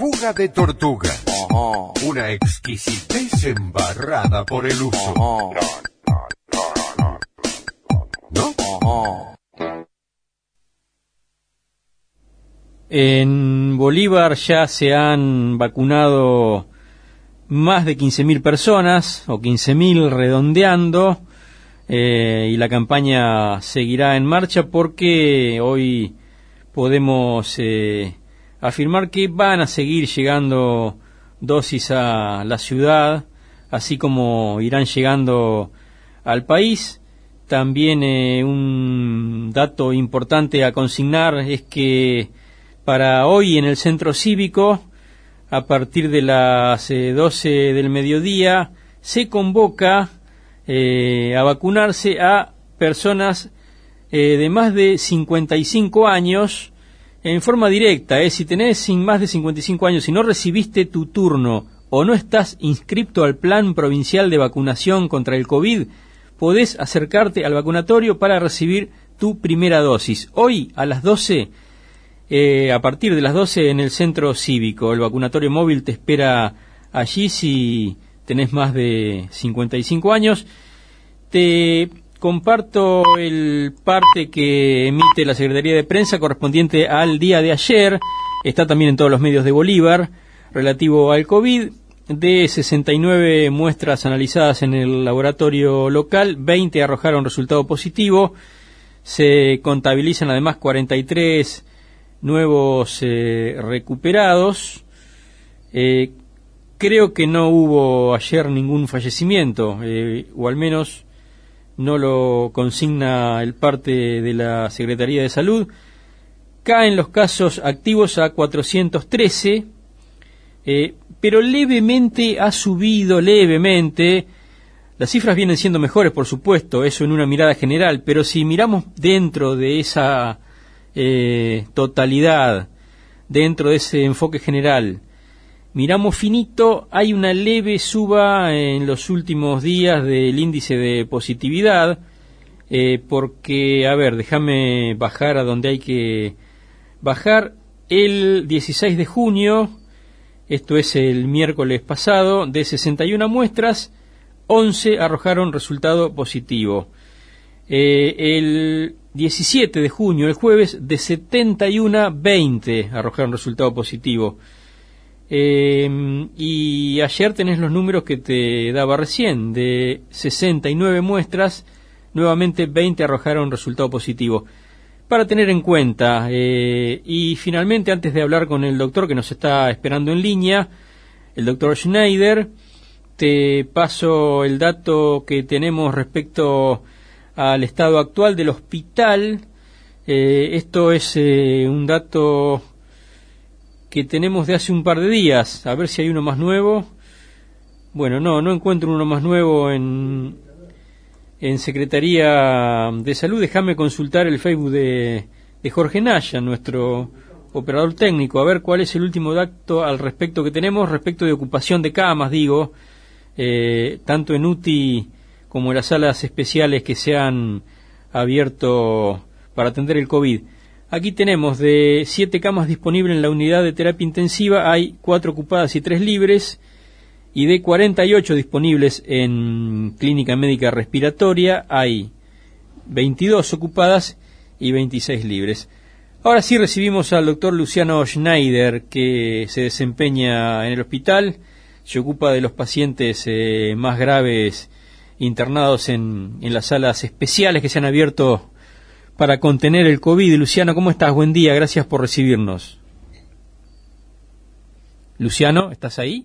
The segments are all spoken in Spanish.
pechuga de tortuga. Una exquisitez embarrada por el uso. ¿No? En Bolívar ya se han vacunado más de 15.000 personas, o 15.000 redondeando, y la campaña seguirá en marcha porque hoy podemos afirmar que van a seguir llegando dosis a la ciudad, así como irán llegando al país. También un dato importante a consignar es que para hoy en el centro cívico, a partir de las 12 del mediodía, se convoca a vacunarse a personas de más de 55 años en forma directa. Si tenés más de 55 años y no recibiste tu turno o no estás inscripto al plan provincial de vacunación contra el COVID, podés acercarte al vacunatorio para recibir tu primera dosis. Hoy a las 12, a partir de las 12 en el centro cívico, el vacunatorio móvil te espera allí si tenés más de 55 años. Te comparto el parte que emite la Secretaría de Prensa correspondiente al día de ayer. Está también en todos los medios de Bolívar, relativo al COVID. De 69 muestras analizadas en el laboratorio local, 20 arrojaron resultado positivo. Se contabilizan además 43 nuevos recuperados. Creo que no hubo ayer ningún fallecimiento, o al menos no lo consigna el parte de la Secretaría de Salud. Caen los casos activos a 413, pero levemente ha subido, levemente. Las cifras vienen siendo mejores, por supuesto, eso en una mirada general, pero si miramos dentro de esa totalidad, dentro de ese enfoque general, miramos finito, hay una leve suba en los últimos días del índice de positividad, porque, a ver, déjame bajar a donde hay que bajar. El 16 de junio, esto es el miércoles pasado, de 61 muestras, 11 arrojaron resultado positivo. El 17 de junio, el jueves, de 71, 20 arrojaron resultado positivo. Y ayer tenés los números que te daba recién, de 69 muestras, nuevamente 20 arrojaron resultado positivo. Para tener en cuenta, y finalmente, antes de hablar con el doctor que nos está esperando en línea, el doctor Schneider, te paso el dato que tenemos respecto al estado actual del hospital. Esto es un dato que tenemos de hace un par de días, a ver si hay uno más nuevo. Bueno, no encuentro uno más nuevo en Secretaría de Salud. Déjame consultar el Facebook de Jorge Naya, nuestro operador técnico, a ver cuál es el último dato al respecto que tenemos, respecto de ocupación de camas, digo, tanto en UTI como en las salas especiales que se han abierto para atender el COVID. Aquí tenemos de 7 camas disponibles en la unidad de terapia intensiva, hay 4 ocupadas y 3 libres, y de 48 disponibles en clínica médica respiratoria, hay 22 ocupadas y 26 libres. Ahora sí recibimos al doctor Luciano Schneider, que se desempeña en el hospital, se ocupa de los pacientes más graves internados en las salas especiales que se han abierto para contener el COVID. Luciano, ¿cómo estás? Buen día, gracias por recibirnos. Luciano, ¿estás ahí?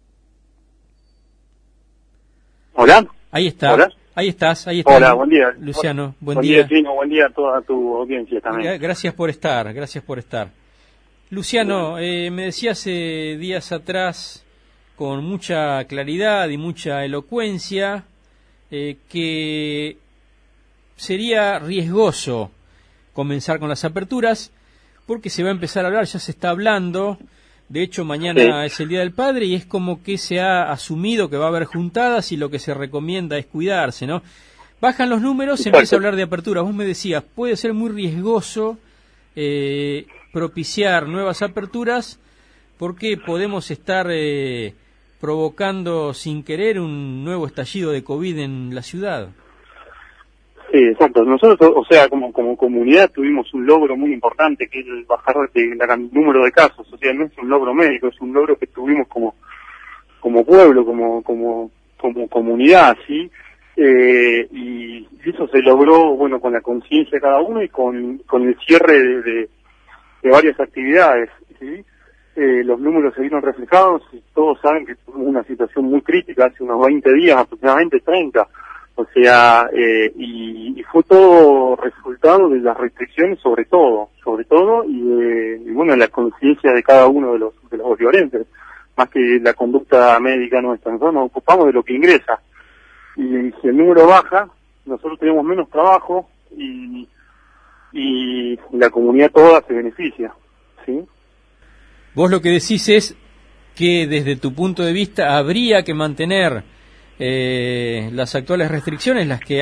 Hola. Ahí está. Hola. Ahí estás. Hola, buen día. Luciano, buen día. día. Chino, buen día a toda tu audiencia también. Gracias por estar. Luciano, me decías días atrás, con mucha claridad y mucha elocuencia, que sería riesgoso comenzar con las aperturas, porque se va a empezar a hablar, ya se está hablando. De hecho, mañana es el Día del Padre y es como que se ha asumido que va a haber juntadas y lo que se recomienda es cuidarse, ¿no? Bajan los números, se empieza a hablar de apertura. Vos me decías, puede ser muy riesgoso propiciar nuevas aperturas porque podemos estar provocando sin querer un nuevo estallido de COVID en la ciudad. Sí, exacto. Nosotros, o sea, como comunidad tuvimos un logro muy importante, que es el bajar el número de casos. O sea, no es un logro médico, es un logro que tuvimos como pueblo, como comunidad, ¿sí? Y eso se logró, bueno, con la conciencia de cada uno y con el cierre de varias actividades, ¿sí? Los números se vieron reflejados y todos saben que tuvimos una situación muy crítica hace unos 20 días, aproximadamente 30. O sea, y fue todo resultado de las restricciones sobre todo, y bueno, la conciencia de cada uno de los bolívarenses, más que la conducta médica nuestra. Nosotros nos ocupamos de lo que ingresa, y si el número baja, nosotros tenemos menos trabajo, y la comunidad toda se beneficia, ¿sí? Vos lo que decís es que desde tu punto de vista habría que mantener las actuales restricciones, las que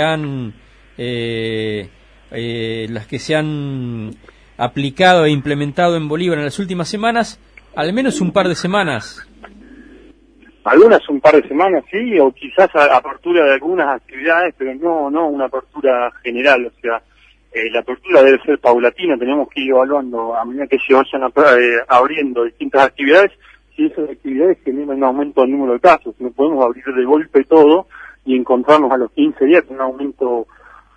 se han aplicado e implementado en Bolívar en las últimas semanas, al menos un par de semanas. Algunas un par de semanas, sí, o quizás apertura de algunas actividades, pero no una apertura general. O sea, la apertura debe ser paulatina, tenemos que ir evaluando a medida que se vayan abriendo distintas actividades, si esas actividades generan un aumento del número de casos. No podemos abrir de golpe todo y encontrarnos a los 15 días con un aumento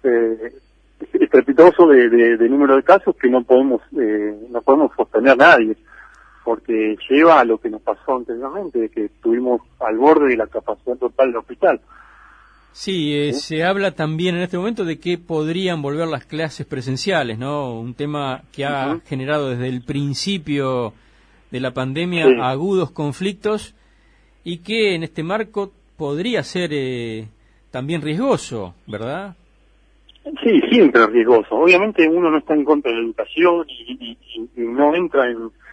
estrepitoso de número de casos que no podemos sostener nadie, porque lleva a lo que nos pasó anteriormente, de que estuvimos al borde de la capacidad total del hospital. Sí, se habla también en este momento de que podrían volver las clases presenciales, ¿no? Un tema que ha generado desde el principio de la pandemia agudos conflictos y que en este marco podría ser también riesgoso, ¿verdad? Sí, siempre es riesgoso. Obviamente uno no está en contra de la educación y no entra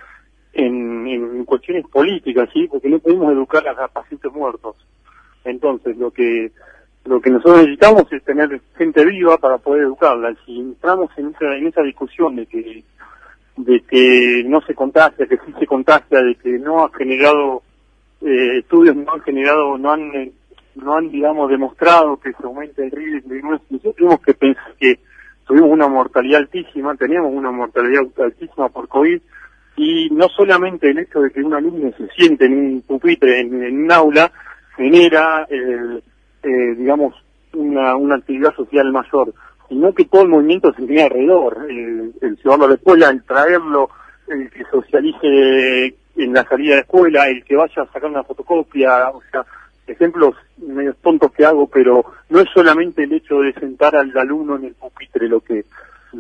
en cuestiones políticas, ¿sí? Porque no podemos educar a pacientes muertos. Entonces, lo que nosotros necesitamos es tener gente viva para poder educarla. Si entramos en esa discusión de que no se contagia, que sí se contagia, de que no ha generado estudios, no han digamos demostrado que se aumente el riesgo, nosotros tenemos que pensar que teníamos una mortalidad altísima por COVID, y no solamente el hecho de que un alumno se siente en un pupitre, en un aula, genera digamos una actividad social mayor, sino que todo el movimiento se tiene alrededor, el llevarlo a la escuela, el traerlo, el que socialice en la salida de la escuela, el que vaya a sacar una fotocopia. O sea, ejemplos medio tontos que hago, pero no es solamente el hecho de sentar al alumno en el pupitre lo que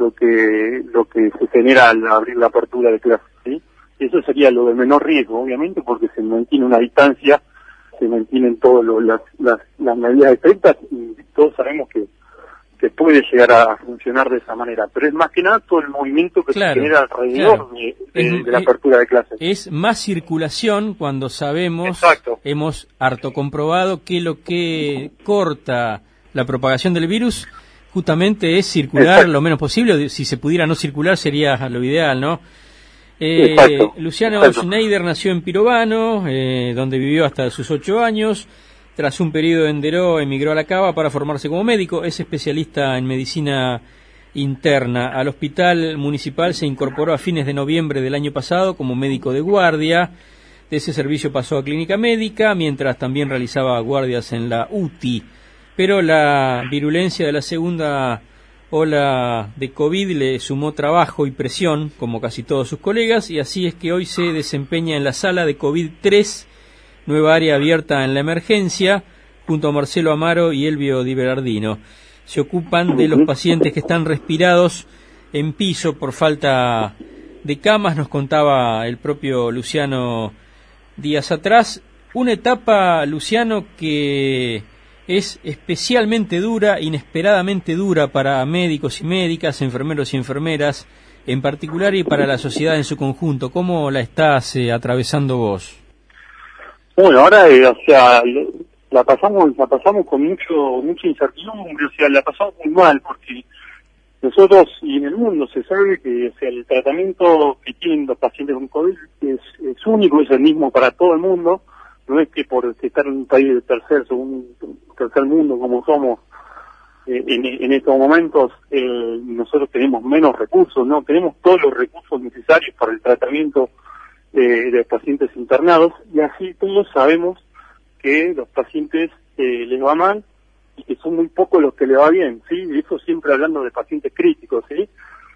se genera al abrir la apertura de clases, ¿sí? Eso sería lo de menor riesgo, obviamente, porque se mantiene una distancia, se mantienen todas las medidas estrictas, y todos sabemos que puede llegar a funcionar de esa manera, pero es más que nada todo el movimiento que se genera alrededor de la apertura de clases. Es más circulación cuando sabemos, hemos harto comprobado que lo que corta la propagación del virus justamente es circular lo menos posible. Si se pudiera no circular sería lo ideal, ¿no? Luciano Schneider nació en Pirovano, donde vivió hasta sus 8 años. Tras un periodo en Deró, emigró a La Cava para formarse como médico. Es especialista en medicina interna. Al hospital municipal se incorporó a fines de noviembre del año pasado como médico de guardia. De ese servicio pasó a clínica médica, mientras también realizaba guardias en la UTI. Pero la virulencia de la segunda ola de COVID le sumó trabajo y presión, como casi todos sus colegas, y así es que hoy se desempeña en la sala de COVID-3, nueva área abierta en la emergencia, junto a Marcelo Amaro y Elvio Di Berardino. Se ocupan de los pacientes que están respirados en piso por falta de camas, nos contaba el propio Luciano días atrás. Una etapa, Luciano, que es especialmente dura, inesperadamente dura para médicos y médicas, enfermeros y enfermeras en particular, y para la sociedad en su conjunto. ¿Cómo la estás atravesando vos? Bueno, ahora, o sea, la pasamos con mucha incertidumbre, o sea, la pasamos muy mal, porque Nosotros y en el mundo se sabe que, o sea, el tratamiento que tienen los pacientes con COVID es único, es el mismo para todo el mundo. No es que por estar en un país de tercer mundo como somos en estos momentos, nosotros tenemos menos recursos, no, tenemos todos los recursos necesarios para el tratamiento de los pacientes internados, y así todos sabemos que los pacientes les va mal y que son muy pocos los que les va bien, ¿sí? Y eso siempre hablando de pacientes críticos, ¿sí?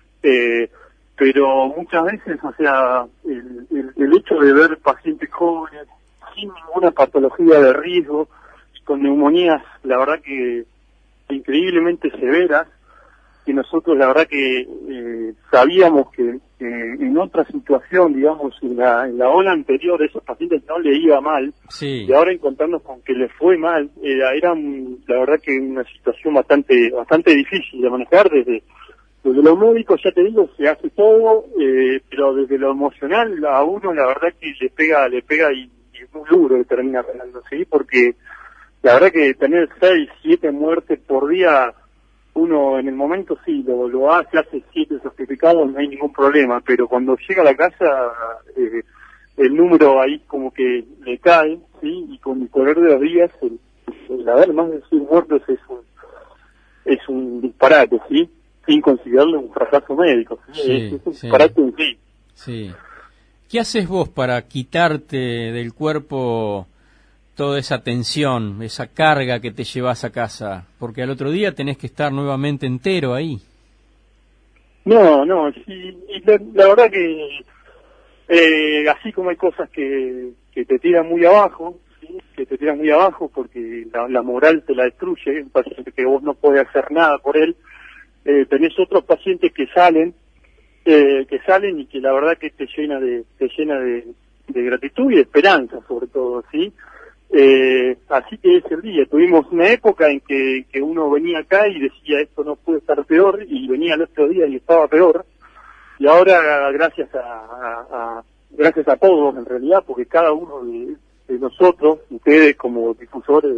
Pero muchas veces, o sea, el hecho de ver pacientes jóvenes sin ninguna patología de riesgo, con neumonías, la verdad que increíblemente severas, que nosotros la verdad que sabíamos que en otra situación, digamos, en la ola anterior, esos pacientes no le iba mal, Sí. y ahora encontrarnos con que les fue mal, era la verdad que una situación bastante difícil de manejar. Desde lo médico, ya te digo, se hace todo, pero desde lo emocional a uno la verdad que le pega y es muy duro que termina pegando, ¿sí? Porque la verdad que tener 6, 7 muertes por día, uno en el momento sí lo hace 7 certificados, no hay ningún problema, pero cuando llega a la casa el número ahí como que le cae, ¿sí? Y con el correr de los días el haber más de 100 muertos es un disparate, ¿sí? Sin considerarlo un fracaso médico, ¿sí? Sí, es un sí. disparate en sí. Sí. ¿Qué haces vos para quitarte del cuerpo toda esa tensión, esa carga que te llevas a casa? Porque al otro día tenés que estar nuevamente entero ahí. No, sí, y la verdad que así como hay cosas que te tiran muy abajo, ¿sí? Que te tiran muy abajo porque la moral te la destruye, un paciente que vos no podés hacer nada por él, tenés otros pacientes que salen y que la verdad que te llena de gratitud y de esperanza sobre todo, ¿sí? Así que es el día. Tuvimos una época en que uno venía acá y decía esto no puede estar peor, y venía el otro día y estaba peor, y ahora gracias a todos en realidad, porque cada uno de nosotros, ustedes como difusores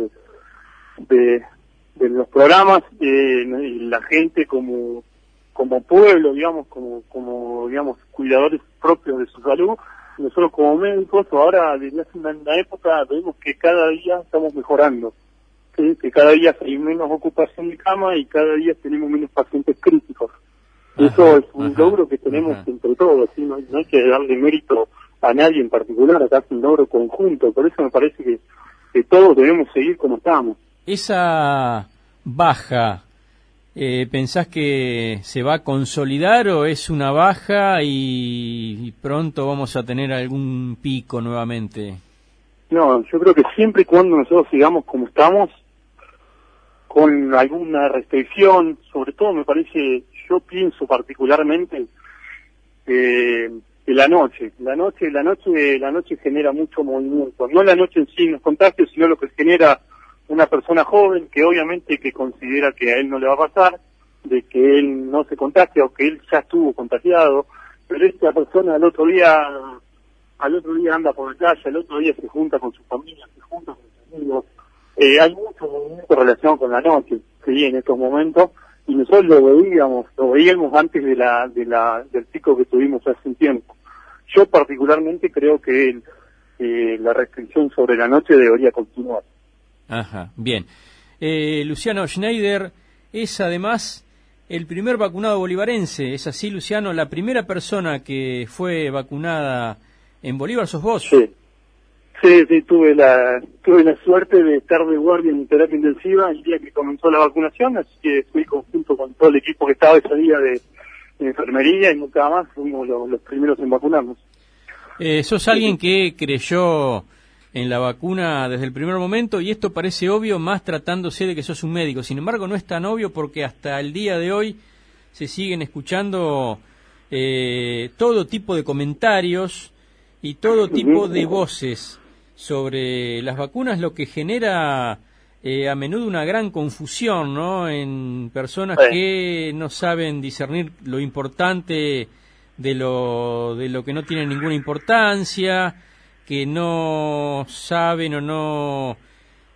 de los programas, y la gente como pueblo, digamos, como digamos cuidadores propios de su salud, nosotros como médicos ahora desde hace una época vemos que cada día estamos mejorando, ¿sí? Que cada día hay menos ocupación de cama y cada día tenemos menos pacientes críticos. Eso es un logro que tenemos entre todos, ¿sí? No hay que darle mérito a nadie en particular, acá es un logro conjunto, por eso me parece que todos debemos seguir como estamos. Esa baja, ¿pensás que se va a consolidar o es una baja y pronto vamos a tener algún pico nuevamente? No, yo creo que siempre y cuando nosotros sigamos como estamos, con alguna restricción, sobre todo me parece, yo pienso particularmente que la noche genera mucho movimiento, no la noche en sí los contagios, sino lo que genera una persona joven que obviamente que considera que a él no le va a pasar, de que él no se contagia o que él ya estuvo contagiado, pero esta persona al otro día anda por la calle, al otro día se junta con su familia, se junta con sus amigos. Hay mucho movimiento relacionado con la noche, sí, en estos momentos, y nosotros lo veíamos antes del pico que tuvimos hace un tiempo. Yo particularmente creo que la restricción sobre la noche debería continuar. Ajá, bien. Luciano Schneider es además el primer vacunado bolivarense. ¿Es así, Luciano? La primera persona que fue vacunada en Bolívar sos vos. Sí, tuve la suerte de estar de guardia en terapia intensiva el día que comenzó la vacunación, así que fui junto con todo el equipo que estaba ese día de enfermería y nunca más, fuimos los primeros en vacunarnos. Sos alguien que creyó en la vacuna desde el primer momento, y esto parece obvio más tratándose de que sos un médico. Sin embargo, no es tan obvio porque hasta el día de hoy se siguen escuchando todo tipo de comentarios y todo tipo de voces sobre las vacunas, lo que genera a menudo una gran confusión, ¿no? En personas que no saben discernir lo importante de lo que no tiene ninguna importancia, que no saben o no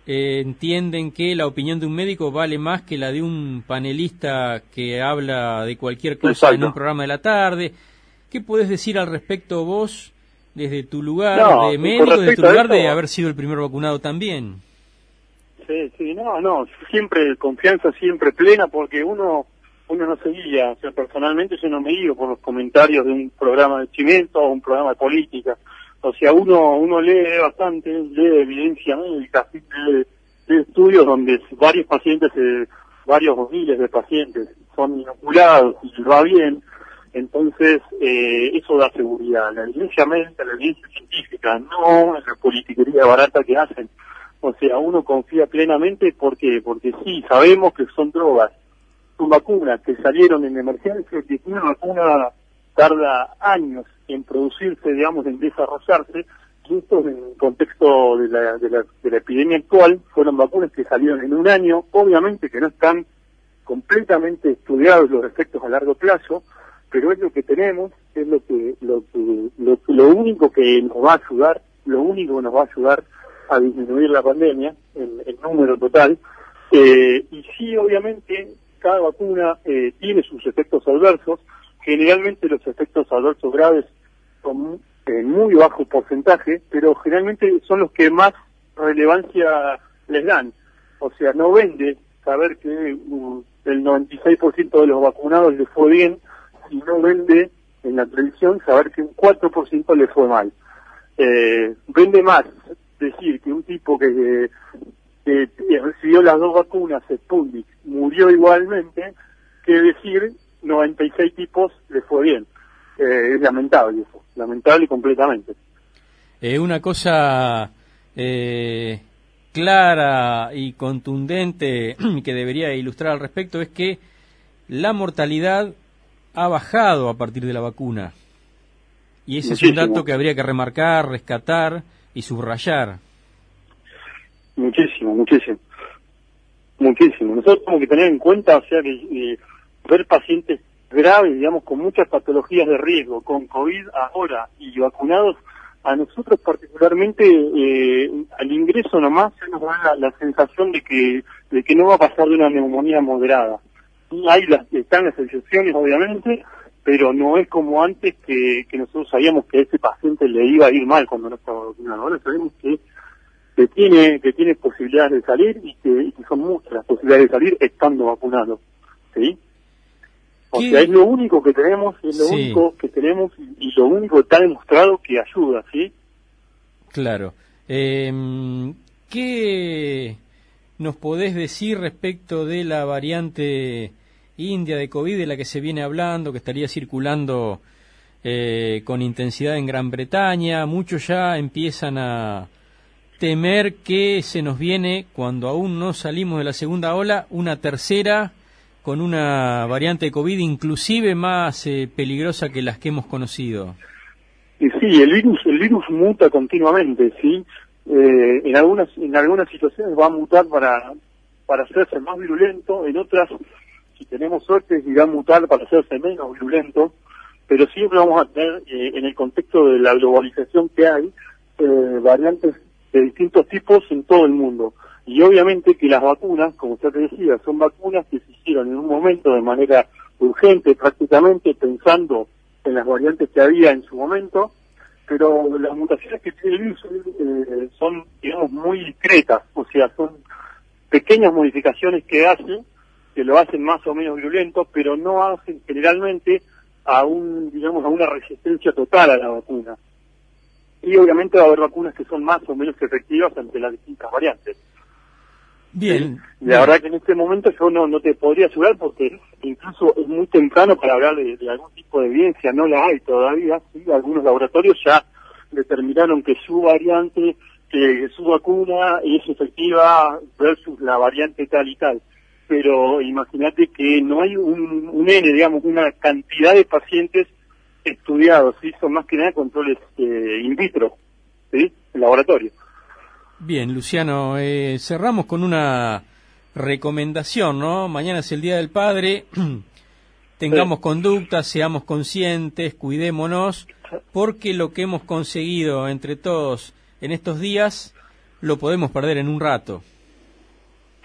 entienden que la opinión de un médico vale más que la de un panelista que habla de cualquier cosa. Exacto. En un programa de la tarde. ¿Qué podés decir al respecto vos desde tu lugar de médico, desde tu lugar de haber sido el primer vacunado también? Sí, no, siempre confianza, siempre plena, porque uno no se guía. O sea, personalmente yo no me guío por los comentarios de un programa de Chimento o un programa de política. O sea, uno lee bastante, lee evidencia médica, lee estudios donde varios pacientes, varios miles de pacientes son inoculados y va bien. Entonces, eso da seguridad. La evidencia médica, la evidencia científica, no la politiquería barata que hacen. O sea, uno confía plenamente porque sí, sabemos que son drogas, son vacunas que salieron en emergencia, que una vacuna tarda años en producirse, digamos, en desarrollarse, y esto en el contexto de la epidemia actual, fueron vacunas que salieron en un año, obviamente que no están completamente estudiados los efectos a largo plazo, pero es lo que tenemos, es lo único que nos va a ayudar, a disminuir la pandemia en número total, y sí, obviamente, cada vacuna tiene sus efectos adversos. Generalmente los efectos adversos graves son en muy bajo porcentaje, pero generalmente son los que más relevancia les dan. O sea, no vende saber que el 96% de los vacunados les fue bien, y no vende en la televisión saber que un 4% le fue mal. Vende más decir que un tipo que recibió las dos vacunas Sputnik murió igualmente que decir 96 tipos le fue bien. Es lamentable eso, lamentable completamente. Una cosa clara y contundente que debería ilustrar al respecto es que la mortalidad ha bajado a partir de la vacuna. Y ese Muchísimo. Es un dato que habría que remarcar, rescatar y subrayar. Muchísimo. Nosotros tenemos que tener en cuenta, o sea, que ver pacientes graves, digamos, con muchas patologías de riesgo, con COVID ahora y vacunados, a nosotros particularmente, al ingreso nomás, se nos da la sensación de que no va a pasar de una neumonía moderada. Están las excepciones, obviamente, pero no es como antes que nosotros sabíamos que a ese paciente le iba a ir mal cuando no estaba vacunado. Ahora sabemos que tiene posibilidades de salir y que son muchas las posibilidades de salir estando vacunado, ¿sí? O sea, es lo único que tenemos, y lo único que está demostrado que ayuda, ¿sí? Claro. ¿Qué nos podés decir respecto de la variante india de COVID de la que se viene hablando, que estaría circulando con intensidad en Gran Bretaña? Muchos ya empiezan a temer que se nos viene, cuando aún no salimos de la segunda ola, una tercera con una variante de COVID inclusive más peligrosa que las que hemos conocido. Y sí, el virus muta continuamente, ¿sí? En algunas situaciones va a mutar para hacerse más virulento, en otras, si tenemos suerte, irá a mutar para hacerse menos virulento, pero siempre vamos a tener, en el contexto de la globalización que hay, variantes de distintos tipos en todo el mundo. Y obviamente que las vacunas, como usted te decía, son vacunas que se hicieron en un momento de manera urgente, prácticamente pensando en las variantes que había en su momento, pero las mutaciones que tiene el virus son, digamos, muy discretas, o sea, son pequeñas modificaciones que lo hacen más o menos virulento, pero no hacen generalmente a una resistencia total a la vacuna. Y obviamente va a haber vacunas que son más o menos efectivas ante las distintas variantes. Bien. La verdad que en este momento yo no te podría asegurar porque incluso es muy temprano para hablar de algún tipo de evidencia, no la hay todavía, ¿sí? Algunos laboratorios ya determinaron que su variante, que su vacuna es efectiva versus la variante tal y tal. Pero imagínate que no hay una cantidad de pacientes estudiados, ¿sí? Son más que nada controles in vitro, ¿sí? En laboratorio. Bien, Luciano, cerramos con una recomendación, ¿no? Mañana es el Día del Padre, tengamos conducta, seamos conscientes, cuidémonos, porque lo que hemos conseguido entre todos en estos días lo podemos perder en un rato.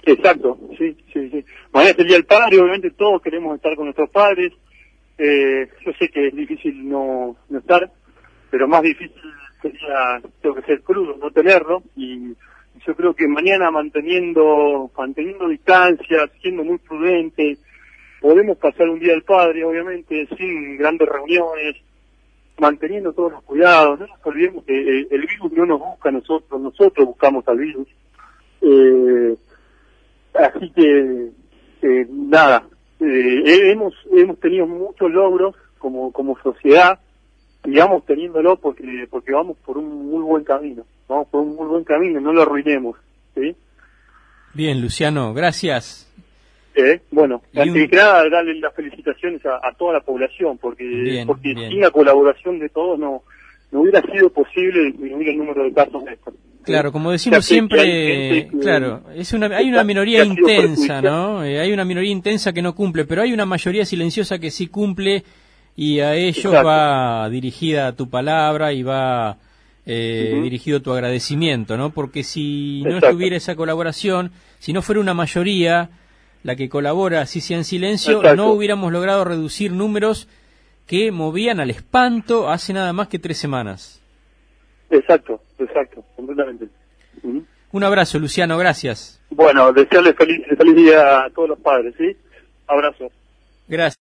Exacto, sí. Mañana es el Día del Padre, obviamente todos queremos estar con nuestros padres. Yo sé que es difícil no estar, pero más difícil sería, tengo que ser crudo, no tenerlo. Y yo creo que mañana manteniendo distancia, siendo muy prudentes, podemos pasar un Día del Padre, obviamente, sin grandes reuniones, manteniendo todos los cuidados. No nos olvidemos que el virus no nos busca a nosotros, nosotros buscamos al virus. Así que nada, hemos tenido muchos logros como sociedad, sigamos teniéndolo porque vamos por un muy buen camino, no lo arruinemos, ¿sí? Bien, Luciano, gracias. Bueno, antes que nada, darle las felicitaciones a toda la población, porque sin la colaboración de todos no hubiera sido posible disminuir el número de casos de estos. Claro, como decimos siempre, claro, hay una minoría intensa, ¿no? Hay una minoría intensa que no cumple, pero hay una mayoría silenciosa que sí cumple, y a ellos va dirigida tu palabra y va dirigido tu agradecimiento, ¿no? Porque si no estuviera esa colaboración, si no fuera una mayoría la que colabora, así sea en silencio, no hubiéramos logrado reducir números que movían al espanto hace nada más que 3 semanas. Exacto, completamente. Un abrazo, Luciano, gracias. Bueno, desearles feliz día a todos los padres, ¿sí? Abrazo. Gracias.